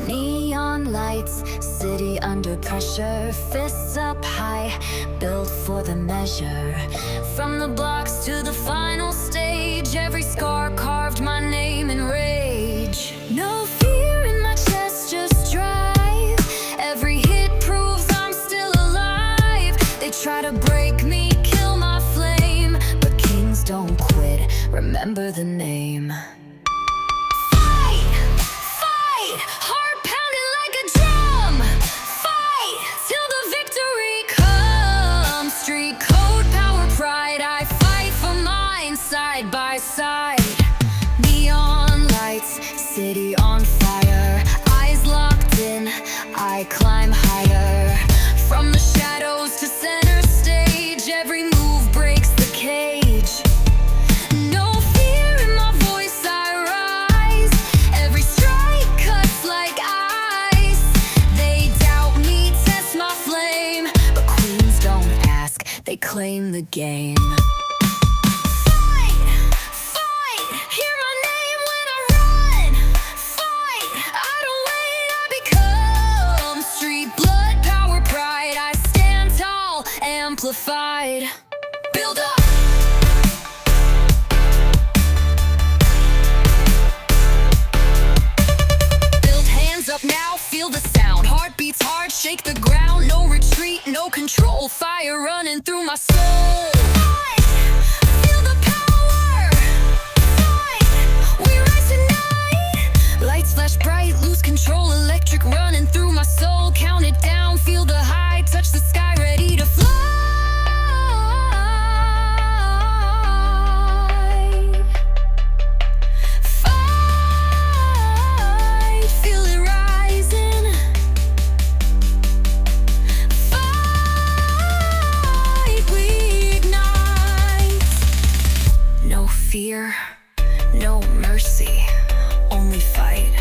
Neon lights, city under pressure, fists up high, built for the measure. From the blocks to the final stage, every scar carved my name in rage. No fear in my chest, just drive. Every hit proves I'm still alive. They try to break me, kill my flame, but kings don't quit, remember the name. Side by side, neon lights, city on fire, eyes locked in, I climb higher. From the shadows to center stage, every move breaks the cage. No fear in my voice, I rise. Every strike cuts like ice. They doubt me, test my flame, but queens don't ask, they claim the game. Amplified. Build up. Build hands up now, feel the sound. Heart beats hard, shake the ground. No retreat, no control. Fire running through my soul. Feel the power. We rise tonight. Lights flash bright, lose control. Electric running through my soul. Count it down, feel the high. Touch the sky, ready to fly. Fear, no mercy, only fight.